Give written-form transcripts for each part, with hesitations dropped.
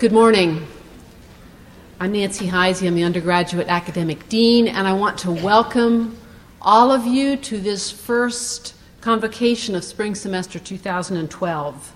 Good morning. I'm Nancy Heisey. I'm the undergraduate academic dean, and I want to welcome all of you to this first convocation of spring semester 2012.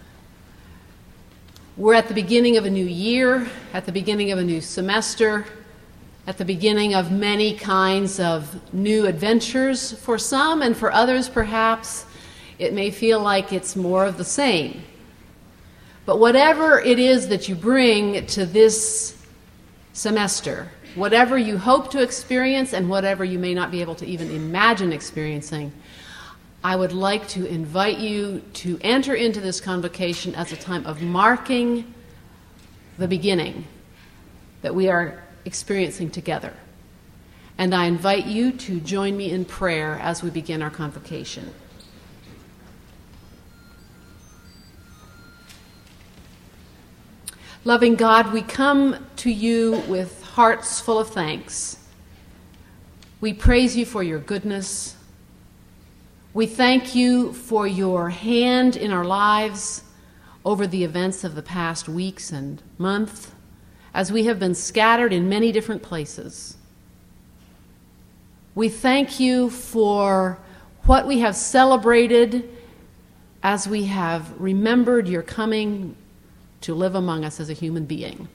We're at the beginning of a new year, at the beginning of a new semester, at the beginning of many kinds of new adventures for some, and for others perhaps it may feel like it's more of the same. But whatever it is that you bring to this semester, whatever you hope to experience and whatever you may not be able to even imagine experiencing, I would like to invite you to enter into this convocation as a time of marking the beginning that we are experiencing together. And I invite you to join me in prayer as we begin our convocation. Loving God, we come to you with hearts full of thanks. We praise you for your goodness. We thank you for your hand in our lives over the events of the past weeks and month, as we have been scattered in many different places. We thank you for what we have celebrated as we have remembered your coming to live among us as a human being.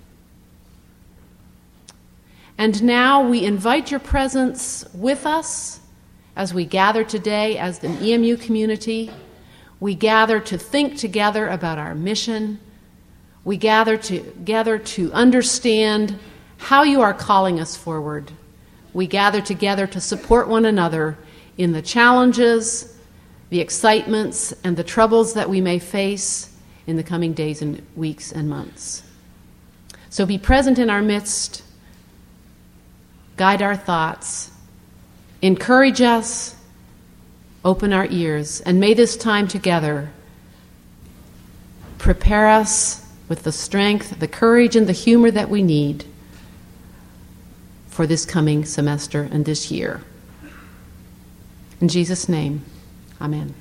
And now we invite your presence with us as we gather today as an EMU community. We gather to think together about our mission. We gather together to understand how you are calling us forward. We gather together to support one another in the challenges, the excitements, and the troubles that we may face in the coming days and weeks and months. So be present in our midst, guide our thoughts, encourage us, open our ears, and may this time together prepare us with the strength, the courage, and the humor that we need for this coming semester and this year. In Jesus' name, amen.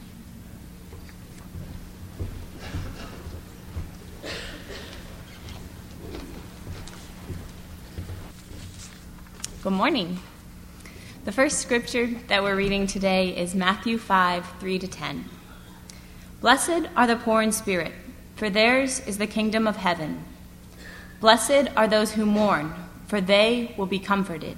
Good morning. The first scripture that we're reading today is Matthew 5, 3-10. Blessed are the poor in spirit, for theirs is the kingdom of heaven. Blessed are those who mourn, for they will be comforted.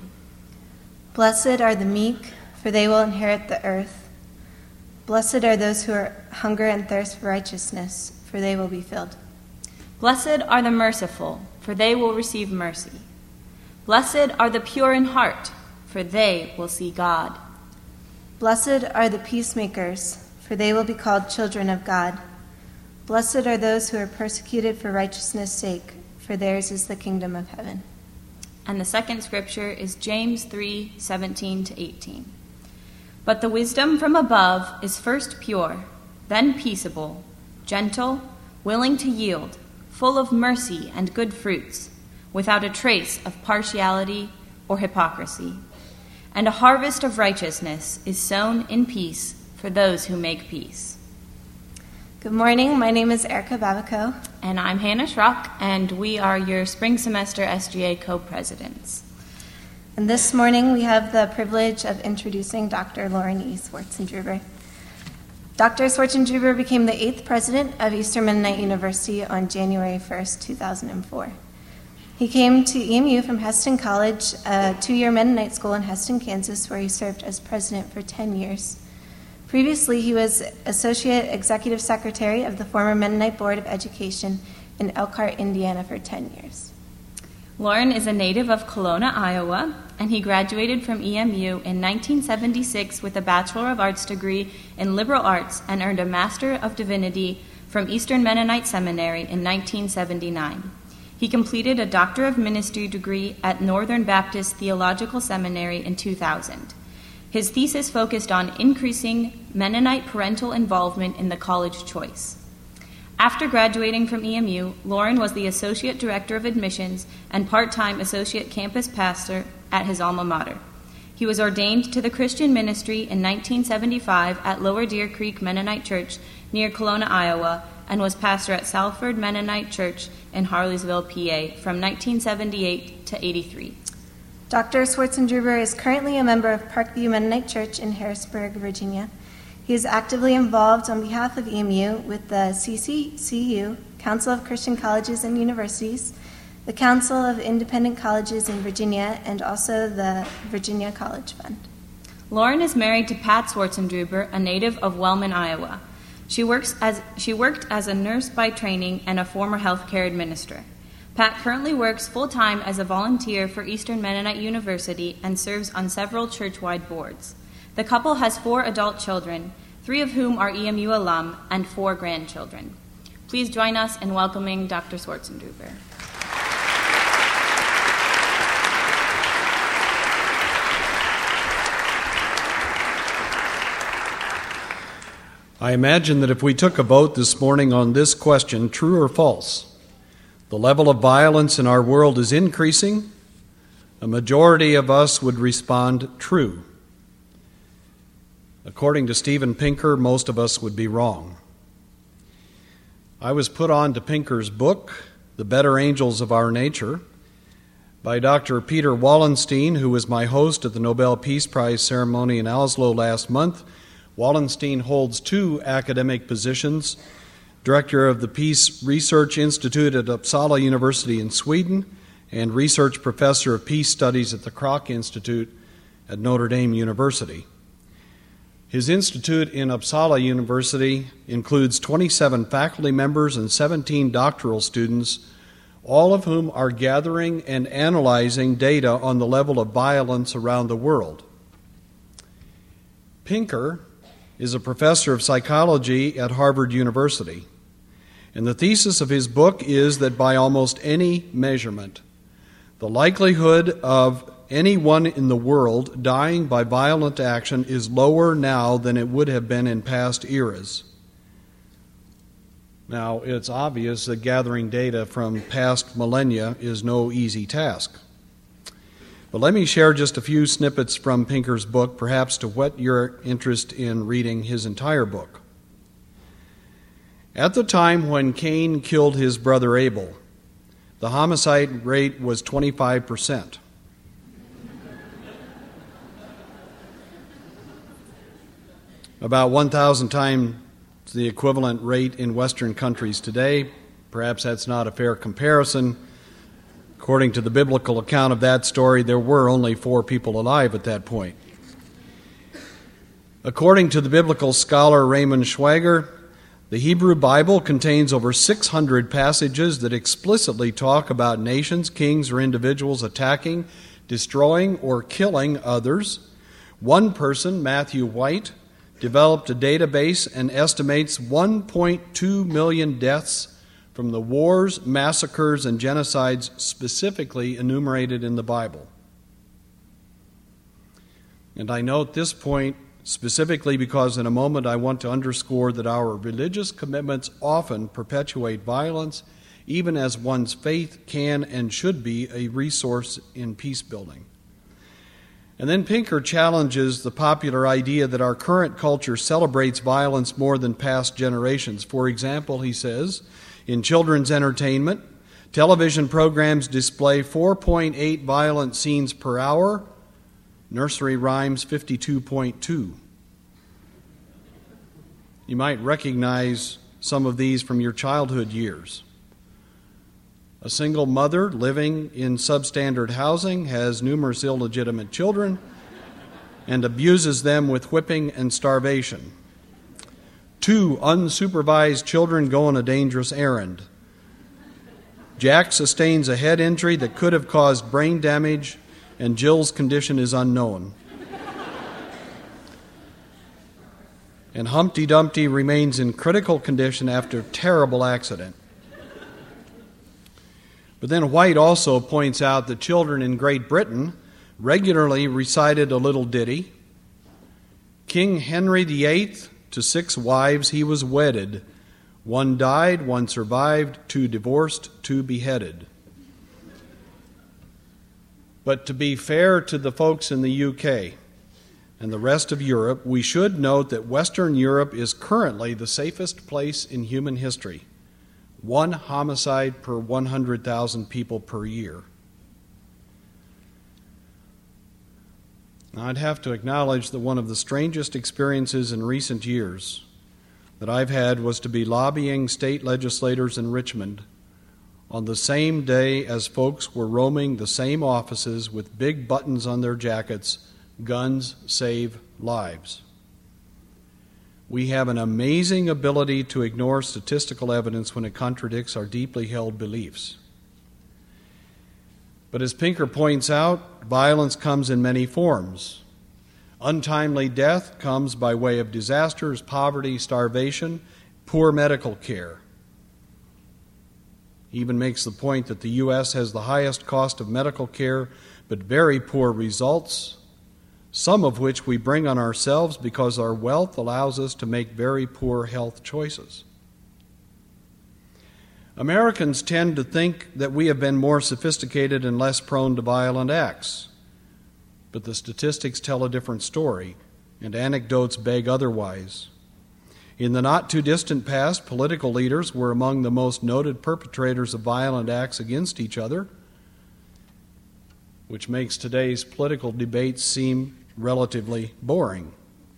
Blessed are the meek, for they will inherit the earth. Blessed are those who hunger and thirst for righteousness, for they will be filled. Blessed are the merciful, for they will receive mercy. Blessed are the pure in heart, for they will see God. Blessed are the peacemakers, for they will be called children of God. Blessed are those who are persecuted for righteousness' sake, for theirs is the kingdom of heaven. And the second scripture is James 3, 17-18. But the wisdom from above is first pure, then peaceable, gentle, willing to yield, full of mercy and good fruits, without a trace of partiality or hypocrisy. And a harvest of righteousness is sown in peace for those who make peace. Good morning. My name is Erica Babico. And I'm Hannah Schrock, and we are your spring semester SGA co-presidents. And this morning we have the privilege of introducing Dr. Lauren E. Swartzendruber. Dr. Swartzendruber became the 8th president of Eastern Mennonite University on January 1st, 2004. He came to EMU from Hesston College, a 2-year Mennonite school in Hesston, Kansas, where he served as president for 10 years. Previously, he was Associate Executive Secretary of the former Mennonite Board of Education in Elkhart, Indiana for 10 years. Lauren is a native of Kelowna, Iowa, and he graduated from EMU in 1976 with a Bachelor of Arts degree in Liberal Arts and earned a Master of Divinity from Eastern Mennonite Seminary in 1979. He completed a Doctor of Ministry degree at Northern Baptist Theological Seminary in 2000. His thesis focused on increasing Mennonite parental involvement in the college choice. After graduating from EMU, Lauren was the Associate Director of Admissions and part-time Associate Campus Pastor at his alma mater. He was ordained to the Christian ministry in 1975 at Lower Deer Creek Mennonite Church near Kelowna, Iowa, and was pastor at Salford Mennonite Church in Harleysville, PA, from 1978 to 83. Dr. Swartzendruber is currently a member of Parkview Mennonite Church in Harrisburg, Virginia. He is actively involved on behalf of EMU with the CCCU, Council of Christian Colleges and Universities, the Council of Independent Colleges in Virginia, and also the Virginia College Fund. Lauren is married to Pat Swartzendruber, a native of Wellman, Iowa. She worked as a nurse by training and a former healthcare administrator. Pat currently works full-time as a volunteer for Eastern Mennonite University and serves on several church-wide boards. The couple has 4 adult children, 3 of whom are EMU alum, and 4 grandchildren. Please join us in welcoming Dr. Swartzendruber. I imagine that if we took a vote this morning on this question, true or false, the level of violence in our world is increasing, a majority of us would respond true. According to Steven Pinker, most of us would be wrong. I was put on to Pinker's book, The Better Angels of Our Nature, by Dr. Peter Wallenstein, who was my host at the Nobel Peace Prize ceremony in Oslo last month. Wallenstein holds 2 academic positions, director of the Peace Research Institute at Uppsala University in Sweden and research professor of peace studies at the Kroc Institute at Notre Dame University. His institute in Uppsala University includes 27 faculty members and 17 doctoral students, all of whom are gathering and analyzing data on the level of violence around the world. Pinker is a professor of psychology at Harvard University, and the thesis of his book is that by almost any measurement, the likelihood of anyone in the world dying by violent action is lower now than it would have been in past eras. Now, it's obvious that gathering data from past millennia is no easy task. But let me share just a few snippets from Pinker's book, perhaps to whet your interest in reading his entire book. At the time when Cain killed his brother Abel, the homicide rate was 25%. About 1,000 times the equivalent rate in Western countries today. Perhaps that's not a fair comparison. According to the biblical account of that story, there were only 4 people alive at that point. According to the biblical scholar Raymond Schwager, the Hebrew Bible contains over 600 passages that explicitly talk about nations, kings, or individuals attacking, destroying, or killing others. One person, Matthew White, developed a database and estimates 1.2 million deaths from the wars, massacres, and genocides specifically enumerated in the Bible. And I note this point specifically because in a moment I want to underscore that our religious commitments often perpetuate violence, even as one's faith can and should be a resource in peace building. And then Pinker challenges the popular idea that our current culture celebrates violence more than past generations. For example, he says, in children's entertainment, television programs display 4.8 violent scenes per hour, nursery rhymes 52.2. You might recognize some of these from your childhood years. A single mother living in substandard housing has numerous illegitimate children and abuses them with whipping and starvation. 2 unsupervised children go on a dangerous errand. Jack sustains a head injury that could have caused brain damage, and Jill's condition is unknown. And Humpty Dumpty remains in critical condition after a terrible accident. But then White also points out that children in Great Britain regularly recited a little ditty. King Henry VIII, to 6 wives he was wedded. 1 died, 1 survived, 2 divorced, 2 beheaded. But to be fair to the folks in the UK, and the rest of Europe, we should note that Western Europe is currently the safest place in human history. 1 homicide per 100,000 people per year. Now, I'd have to acknowledge that one of the strangest experiences in recent years that I've had was to be lobbying state legislators in Richmond on the same day as folks were roaming the same offices with big buttons on their jackets, "Guns save lives." We have an amazing ability to ignore statistical evidence when it contradicts our deeply held beliefs. But as Pinker points out, violence comes in many forms. Untimely death comes by way of disasters, poverty, starvation, poor medical care. He even makes the point that the U.S. has the highest cost of medical care, but very poor results, some of which we bring on ourselves because our wealth allows us to make very poor health choices. Americans tend to think that we have been more sophisticated and less prone to violent acts, but the statistics tell a different story, and anecdotes beg otherwise. In the not-too-distant past, political leaders were among the most noted perpetrators of violent acts against each other, which makes today's political debates seem relatively boring.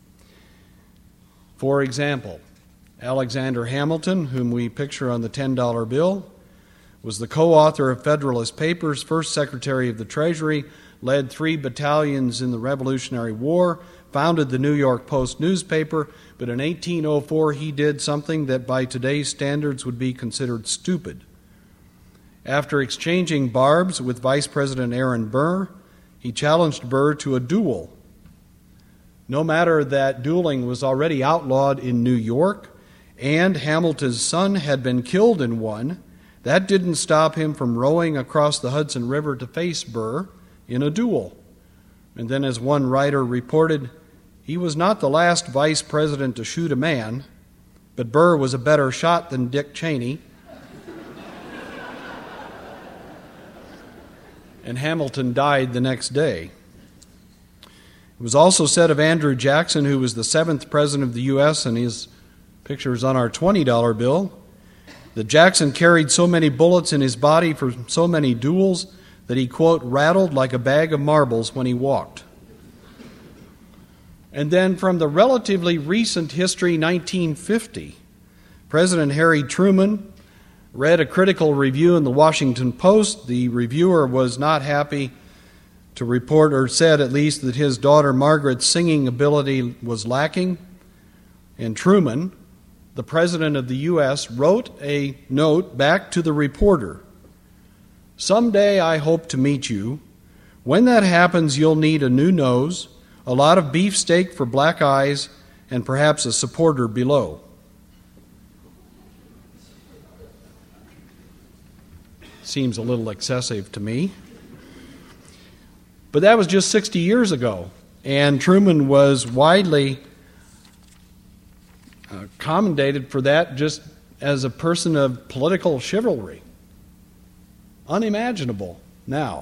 For example, Alexander Hamilton, whom we picture on the $10 bill, was the co-author of Federalist Papers, first Secretary of the Treasury, led 3 battalions in the Revolutionary War, founded the New York Post newspaper, but in 1804 he did something that by today's standards would be considered stupid. After exchanging barbs with Vice President Aaron Burr, he challenged Burr to a duel. No matter that dueling was already outlawed in New York, and Hamilton's son had been killed in one, that didn't stop him from rowing across the Hudson River to face Burr in a duel. And then, as one writer reported, he was not the last vice president to shoot a man, but Burr was a better shot than Dick Cheney. And Hamilton died the next day. It was also said of Andrew Jackson, who was the 7th president of the U.S., and his picture is on our $20 bill, that Jackson carried so many bullets in his body for so many duels that he, quote, rattled like a bag of marbles when he walked. And then from the relatively recent history, 1950, President Harry Truman read a critical review in the Washington Post. The reviewer was not happy to report, or said at least, that his daughter Margaret's singing ability was lacking. And Truman, the President of the U.S., wrote a note back to the reporter. "Someday I hope to meet you. When that happens, you'll need a new nose, a lot of beefsteak for black eyes, and perhaps a supporter below." Seems a little excessive to me. But that was just 60 years ago, and Truman was widely commended for that just as a person of political chivalry. Unimaginable now.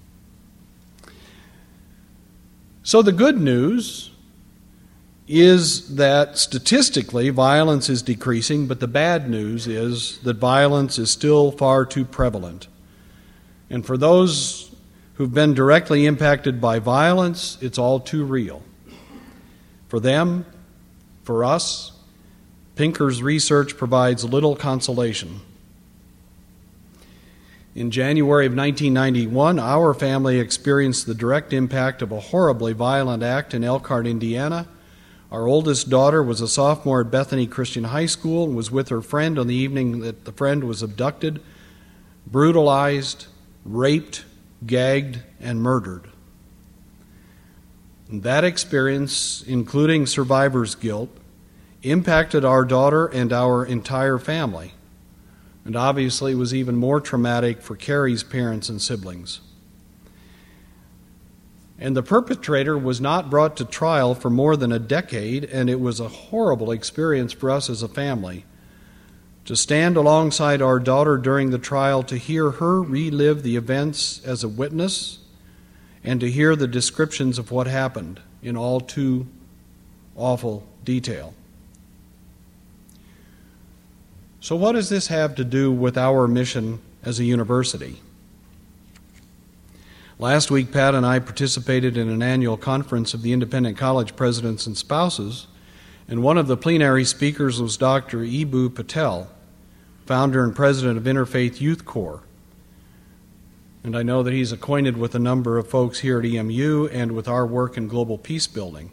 So the good news is that statistically violence is decreasing, but the bad news is that violence is still far too prevalent. And for those who've been directly impacted by violence, it's all too real. For them, for us, Pinker's research provides little consolation. In January of 1991, our family experienced the direct impact of a horribly violent act in Elkhart, Indiana. Our oldest daughter was a sophomore at Bethany Christian High School and was with her friend on the evening that the friend was abducted, brutalized, raped, gagged, and murdered. And that experience, including survivor's guilt, impacted our daughter and our entire family, and obviously was even more traumatic for Carrie's parents and siblings. And the perpetrator was not brought to trial for more than a decade, and it was a horrible experience for us as a family to stand alongside our daughter during the trial, to hear her relive the events as a witness, and to hear the descriptions of what happened in all too awful detail. So what does this have to do with our mission as a university? Last week, Pat and I participated in an annual conference of the Independent College Presidents and Spouses, and one of the plenary speakers was Dr. Eboo Patel, founder and president of Interfaith Youth Corps. And I know that he's acquainted with a number of folks here at EMU and with our work in global peace building.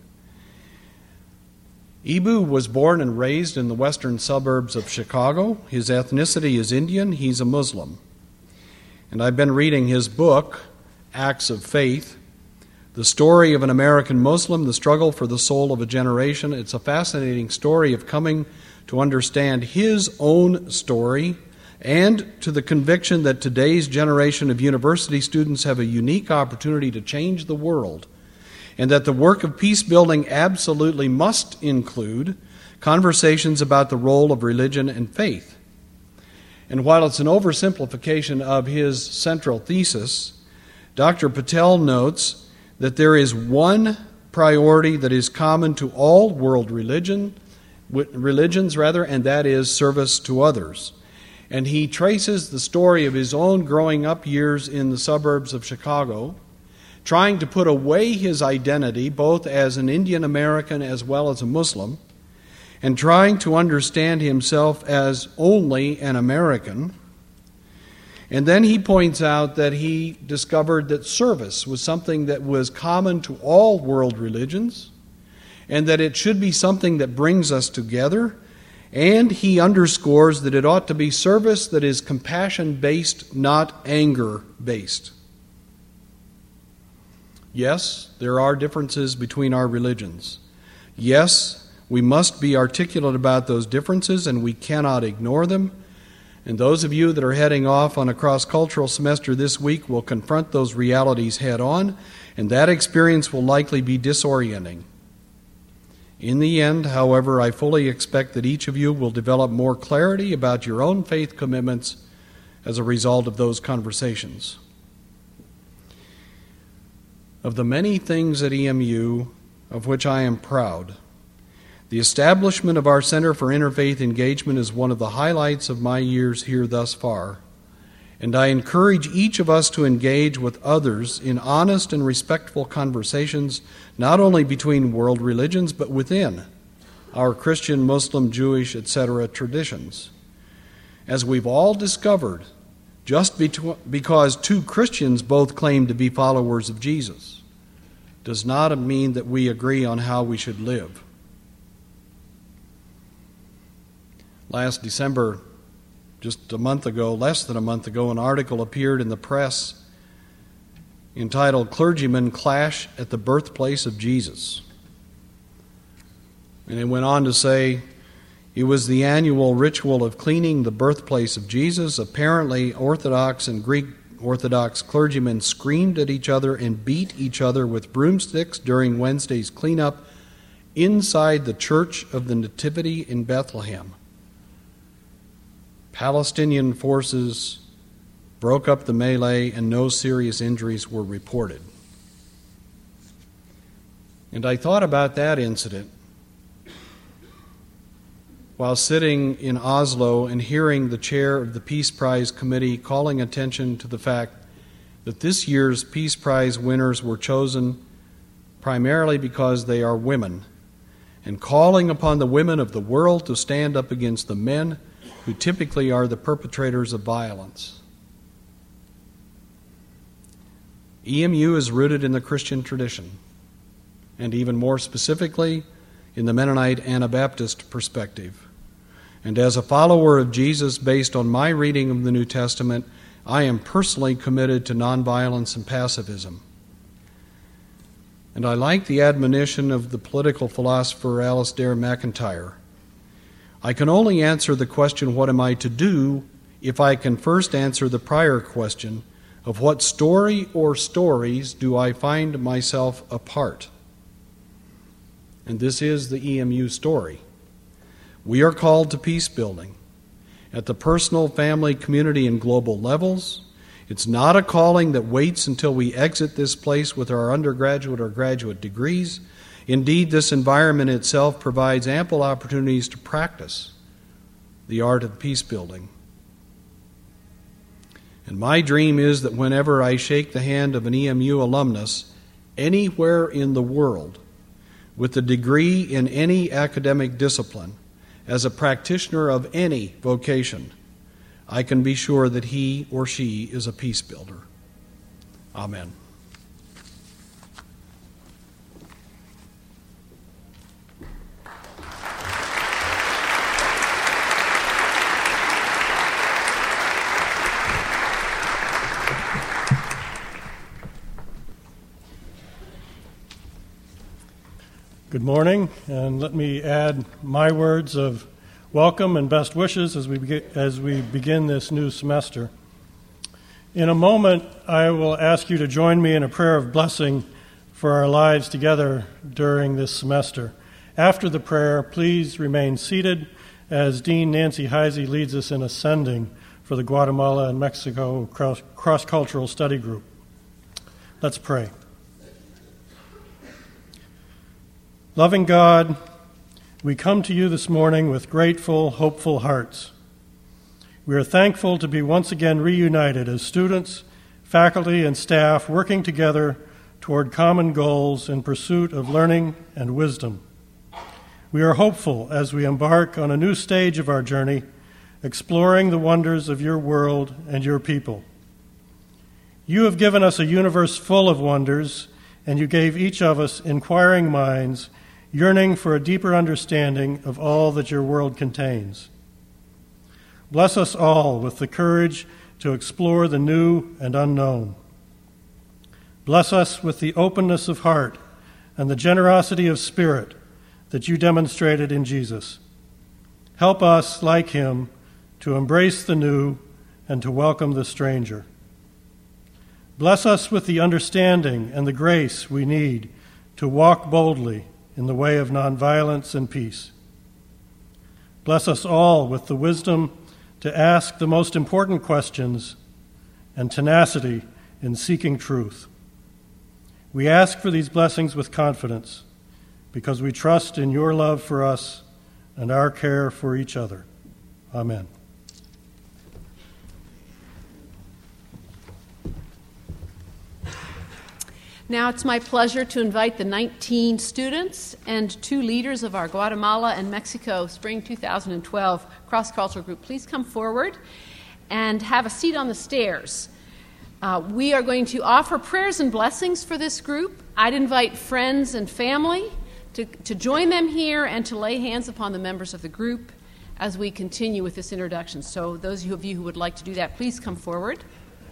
Eboo was born and raised in the western suburbs of Chicago. His ethnicity is Indian. He's a Muslim. And I've been reading his book, Acts of Faith, the story of an American Muslim, the struggle for the soul of a generation. It's a fascinating story of coming to understand his own story and to the conviction that today's generation of university students have a unique opportunity to change the world, and that the work of peace building absolutely must include conversations about the role of religion and faith. And while it's an oversimplification of his central thesis, Dr. Patel notes that there is one priority that is common to all world religions, and that is service to others. And he traces the story of his own growing up years in the suburbs of Chicago, trying to put away his identity both as an Indian American as well as a Muslim, and trying to understand himself as only an American. And then he points out that he discovered that service was something that was common to all world religions, and that it should be something that brings us together. And he underscores that it ought to be service that is compassion-based, not anger-based. Yes, there are differences between our religions. Yes, we must be articulate about those differences, and we cannot ignore them. And those of you that are heading off on a cross-cultural semester this week will confront those realities head-on, and that experience will likely be disorienting. In the end, however, I fully expect that each of you will develop more clarity about your own faith commitments as a result of those conversations. Of the many things at EMU of which I am proud, the establishment of our Center for Interfaith Engagement is one of the highlights of my years here thus far, and I encourage each of us to engage with others in honest and respectful conversations, not only between world religions, but within our Christian, Muslim, Jewish, etc. traditions. As we've all discovered, just because two Christians both claim to be followers of Jesus does not mean that we agree on how we should live. Last December, just a month ago, less than a month ago, an article appeared in the press entitled "Clergymen Clash at the Birthplace of Jesus." And it went on to say, it was the annual ritual of cleaning the birthplace of Jesus. Apparently, Orthodox and Greek Orthodox clergymen screamed at each other and beat each other with broomsticks during Wednesday's cleanup inside the Church of the Nativity in Bethlehem. Palestinian forces broke up the melee and no serious injuries were reported. And I thought about that incident while sitting in Oslo and hearing the chair of the Peace Prize Committee calling attention to the fact that this year's Peace Prize winners were chosen primarily because they are women, and calling upon the women of the world to stand up against the men who typically are the perpetrators of violence. EMU is rooted in the Christian tradition, and even more specifically, in the Mennonite Anabaptist perspective. And as a follower of Jesus, based on my reading of the New Testament, I am personally committed to nonviolence and pacifism. And I like the admonition of the political philosopher Alasdair MacIntyre. I can only answer the question, what am I to do, if I can first answer the prior question of what story or stories do I find myself a part. And this is the EMU story. We are called to peace building at the personal, family, community, and global levels. It's not a calling that waits until we exit this place with our undergraduate or graduate degrees, Indeed, this environment itself provides ample opportunities to practice the art of peace building. And my dream is that whenever I shake the hand of an EMU alumnus anywhere in the world with a degree in any academic discipline, as a practitioner of any vocation, I can be sure that he or she is a peace builder. Amen. Good morning, and let me add my words of welcome and best wishes as we begin this new semester. In a moment, I will ask you to join me in a prayer of blessing for our lives together during this semester. After the prayer, please remain seated as Dean Nancy Heisey leads us in ascending for the Guatemala and Mexico Cross-Cultural Study Group. Let's pray. Loving God, we come to you this morning with grateful, hopeful hearts. We are thankful to be once again reunited as students, faculty, and staff working together toward common goals in pursuit of learning and wisdom. We are hopeful as we embark on a new stage of our journey, exploring the wonders of your world and your people. You have given us a universe full of wonders, and you gave each of us inquiring minds yearning for a deeper understanding of all that your world contains. Bless us all with the courage to explore the new and unknown. Bless us with the openness of heart and the generosity of spirit that you demonstrated in Jesus. Help us, like him, to embrace the new and to welcome the stranger. Bless us with the understanding and the grace we need to walk boldly in the way of nonviolence and peace. Bless us all with the wisdom to ask the most important questions and tenacity in seeking truth. We ask for these blessings with confidence because we trust in your love for us and our care for each other. Amen. Now it's my pleasure to invite the 19 students and 2 leaders of our Guatemala and Mexico Spring 2012 cross-cultural group. Please come forward and have a seat on the stairs. We are going to offer prayers and blessings for this group. I'd invite friends and family to join them here and to lay hands upon the members of the group as we continue with this introduction. So those of you who would like to do that, please come forward.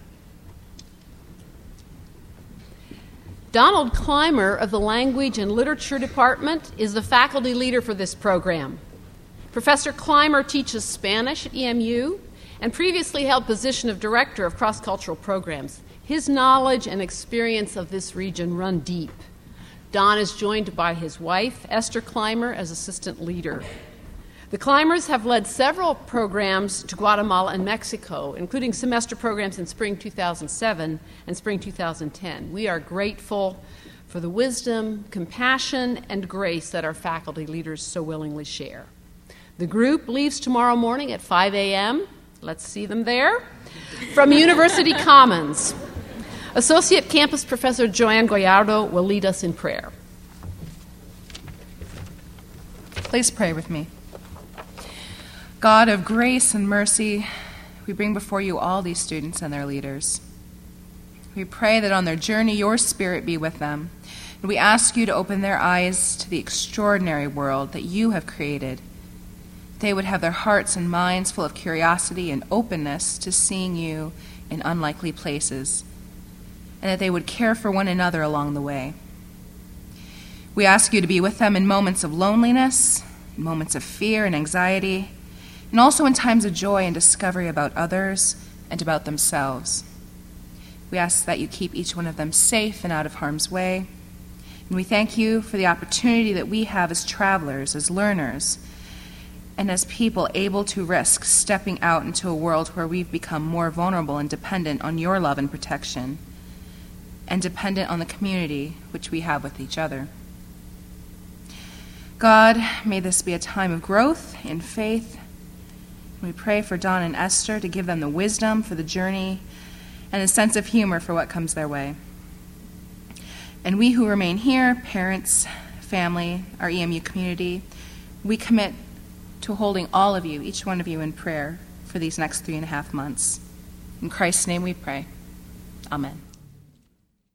Donald Clymer of the Language and Literature Department is the faculty leader for this program. Professor Clymer teaches Spanish at EMU and previously held position of Director of Cross-Cultural Programs. His knowledge and experience of this region run deep. Don is joined by his wife, Esther Clymer, as assistant leader. The Clymers have led several programs to Guatemala and Mexico, including semester programs in spring 2007 and spring 2010. We are grateful for the wisdom, compassion, and grace that our faculty leaders so willingly share. The group leaves tomorrow morning at 5 a.m. Let's see them there. From University Commons. Associate Campus Professor Joanne Gallardo will lead us in prayer. Please pray with me. God of grace and mercy, we bring before you all these students and their leaders. We pray that on their journey your Spirit be with them, and we ask you to open their eyes to the extraordinary world that you have created. They would have their hearts and minds full of curiosity and openness to seeing you in unlikely places, and that they would care for one another along the way. We ask you to be with them in moments of loneliness, moments of fear and anxiety, and also in times of joy and discovery about others and about themselves. We ask that you keep each one of them safe and out of harm's way. And we thank you for the opportunity that we have as travelers, as learners, and as people able to risk stepping out into a world where we've become more vulnerable and dependent on your love and protection, and dependent on the community which we have with each other. God, may this be a time of growth in faith. We pray for Don and Esther to give them the wisdom for the journey and a sense of humor for what comes their way. And we who remain here, parents, family, our EMU community, we commit to holding all of you, each one of you, in prayer for these next 3.5 months. In Christ's name we pray. Amen.